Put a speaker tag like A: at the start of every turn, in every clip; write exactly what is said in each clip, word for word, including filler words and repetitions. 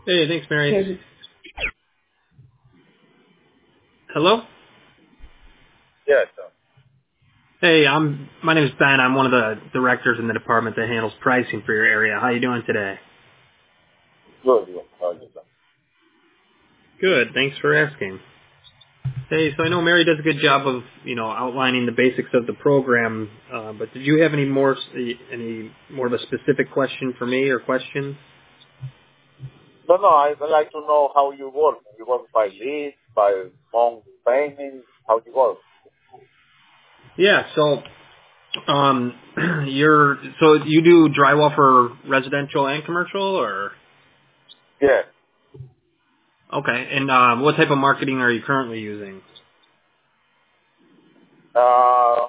A: Hey, thanks, Mary. Hello?
B: Yes, sir.
A: Hey, I'm. My name is Ben. I'm one of the directors in the department that handles pricing for your area. How you doing today?
B: Good, good. How are you, sir?
A: Good. Thanks for asking. Hey, so I know Mary does a good job of, you know, outlining the basics of the program, uh, but did you have any more, any more of a specific question for me or questions?
B: No, no, I'd like to know how you work. You work by leads, by month payment, how you work?
A: Yeah. So, um, you're so you do drywall for residential and commercial, or
B: Yes.
A: okay? And um, what type of marketing are you currently using?
B: Uh,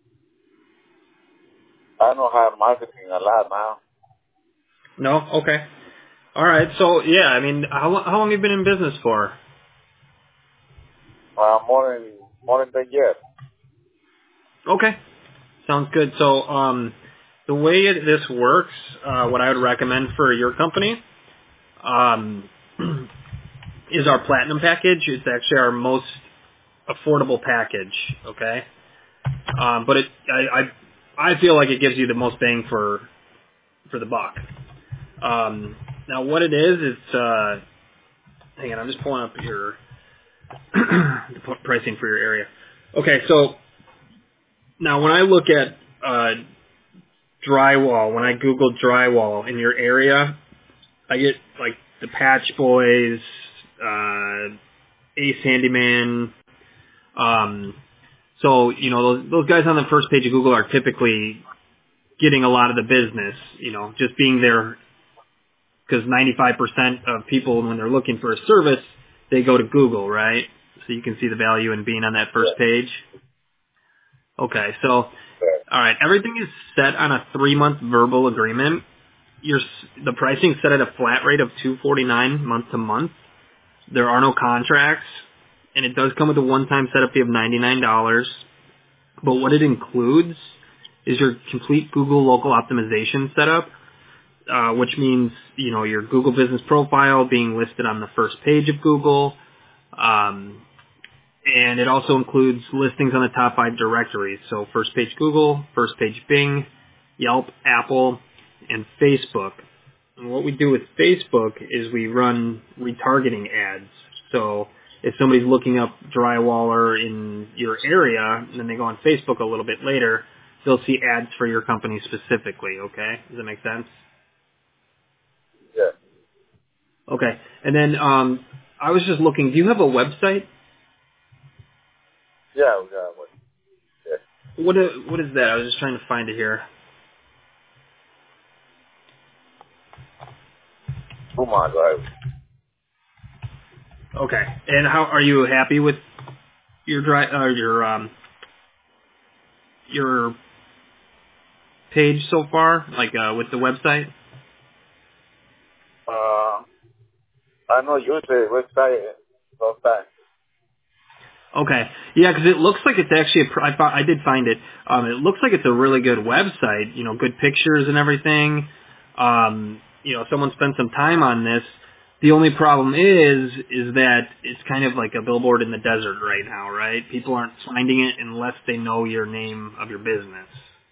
B: I don't have marketing a lot now.
A: No. Okay. All right. So yeah, I mean, how lo- how long have you been in business for?
B: Uh, more than, more than ten years.
A: Okay. Sounds good. So um, the way it, this works, uh, what I would recommend for your company um, is our platinum package. It's actually our most affordable package. Okay. Um, but it, I, I I feel like it gives you the most bang for for the buck. Um, now what it is, it's uh, hang on, I'm just pulling up your the pricing for your area. Okay, so now when I look at uh, drywall, when I Google drywall in your area, I get like the Patch Boys, uh, Ace Handyman. Um, so you know those, those guys on the first page of Google are typically getting a lot of the business. You know, just being there because ninety-five percent of people when they're looking for a service, they go to Google, right? So you can see the value in being on that first
B: Yes.
A: page. Okay, so all
B: Yes.
A: right, everything is set on a three-month verbal agreement. Your s- the pricing set at a flat rate of two forty-nine month to month. There are no contracts, and it does come with a one-time setup fee of ninety-nine dollars. But what it includes is your complete Google local optimization setup, uh, which means you know your Google business profile being listed on the first page of Google. Um, And it also includes listings on the top five directories. So first page Google, first page Bing, Yelp, Apple, and Facebook. And what we do with Facebook is we run retargeting ads. So if somebody's looking up drywaller in your area, and then they go on Facebook a little bit later, they'll see ads for your company specifically, okay? Does that make sense?
B: Yes.
A: Okay. And then um, I was just looking, do you have a website?
B: Yeah, we got one. Yes.
A: What is, what is that? I was just trying to find it here.
B: Oh my God.
A: Okay. And how are you happy with your dry uh, your um your page so far? Like uh, with the website?
B: Uh, I know you the website sometimes.
A: Okay. Yeah, because it looks like it's actually a pr- I thought I did find it. Um, it looks like it's a really good website. You know, good pictures and everything. Um, you know, someone spent some time on this. The only problem is, is that it's kind of like a billboard in the desert right now, right? People aren't finding it unless they know your name of your business.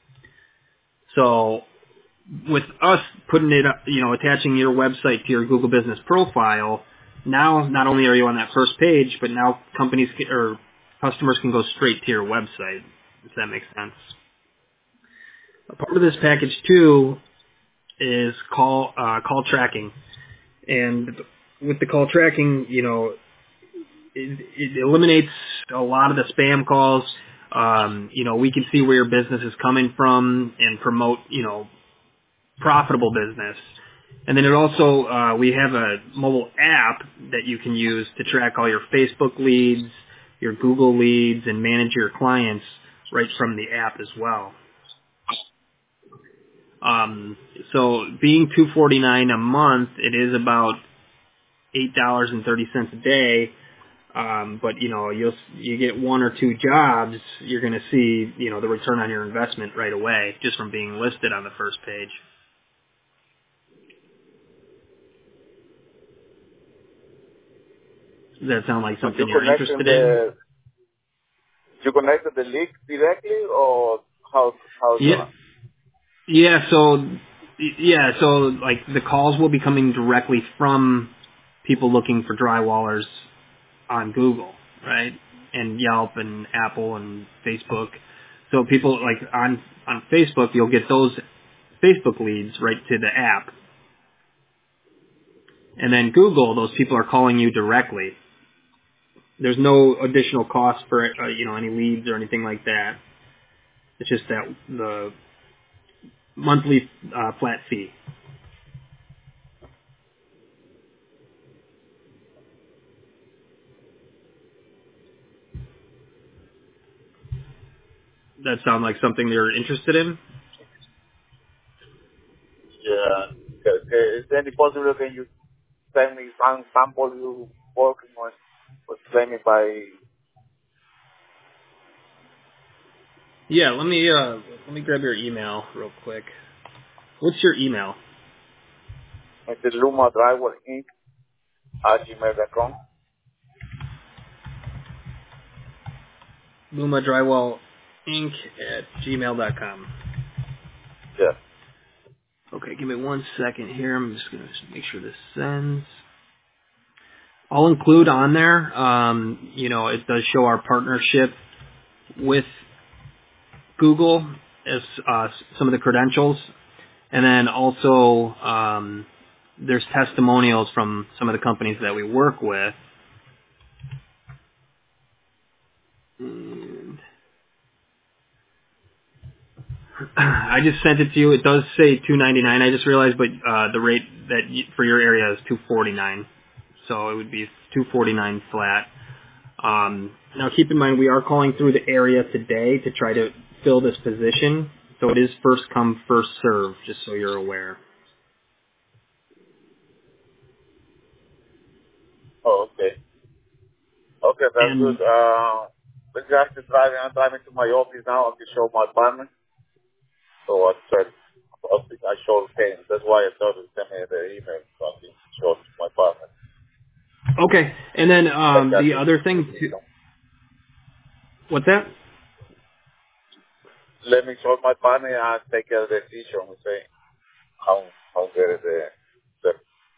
A: So with us putting it, up, you know, attaching your website to your Google Business profile, now not only are you on that first page, but now companies can, or customers can go straight to your website. If that makes sense. A part of this package too is call uh, call tracking, and with the call tracking, you know, it, it eliminates a lot of the spam calls. Um, you know, we can see where your business is coming from and promote, you know, profitable business. And then it also, uh, we have a mobile app that you can use to track all your Facebook leads, your Google leads, and manage your clients right from the app as well. Um, so being two forty-nine a month, it is about eight dollars and thirty cents a day. Um, but you know, you'll you get one or two jobs, you're going to see you know the return on your investment right away just from being listed on the first page. Does that sound like
B: So
A: something
B: you
A: you're
B: connected
A: interested in?
B: the you connected the leak directly, or how how's
A: Yeah.
B: that?
A: Yeah, so yeah, so like the calls will be coming directly from people looking for drywallers on Google, right? And Yelp and Apple and Facebook. So people like on on Facebook, you'll get those Facebook leads right to the app. And then Google, those people are calling you directly. There's no additional cost for uh, you know any leads or anything like that. It's just that the monthly uh, flat fee. That sound like something you're interested in?
B: Yeah. Okay, okay. Is there any possibility can you send me some sample you working on, or send me by
A: Yeah, let me uh, let me grab your email real quick. What's your email?
B: at the Luma Drywall Inc at gmail dot com?
A: Luma Drywall Inc at gmail dot com.
B: Yeah.
A: Okay, give me one second here. I'm just gonna make sure this sends. I'll include on there. Um, you know, it does show our partnership with Google as uh, some of the credentials, and then also um, there's testimonials from some of the companies that we work with. And I just sent it to you. It does say two ninety-nine. I just realized, but uh, the rate that y for your area is two forty-nine, so it would be two forty-nine flat. Um, now, keep in mind we are calling through the area today to try to fill this position, so it is first come, first serve. Just so you're aware.
B: Oh, okay. Okay, that's good.
A: And
B: Uh, but just to driving, I'm driving to my office now. I can show my apartment. So I said, I think I showed Kane. That's why I thought to send me the email so I can show it to my partner.
A: okay, and then
B: Like
A: um,
B: that
A: the
B: is,
A: other thing, too, what's that?
B: let me show my partner and take a decision and say how, how good is the, the,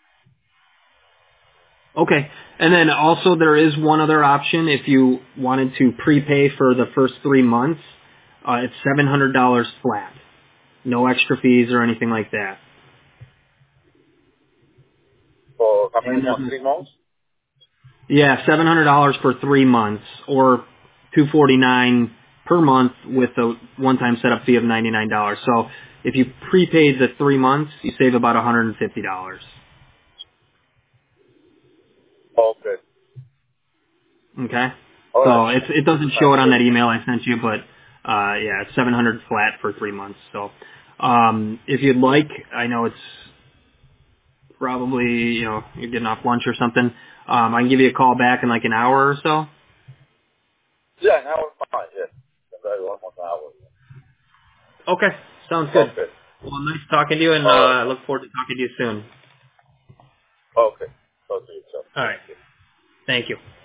A: Okay. And then also there is one other option if you wanted to prepay for the first three months. Uh, it's seven hundred dollars flat. No extra fees or anything like that.
B: for how many
A: And
B: months?
A: there's-
B: Three months?
A: yeah, seven hundred dollars for three months or two forty-nine per month with a one-time setup fee of ninety-nine dollars. So if you prepaid the three months, you save about one hundred fifty dollars.
B: Okay.
A: Okay.
B: All right.
A: So it's, it doesn't show
B: Sounds
A: it on
B: good.
A: that email I sent you, but uh, yeah, it's seven hundred flat for three months. So um, if you'd like, I know it's probably you know you're getting off lunch or something. Um, I can give you a call back in like an hour or so.
B: Yeah, an hour fine, yeah. That's almost an hour.
A: Okay, sounds good.
B: Okay.
A: Well, nice talking to you, and uh,
B: All right.
A: I look forward to talking to you soon.
B: Okay. Talk to you soon.
A: All right.
B: Thank you.
A: Thank you.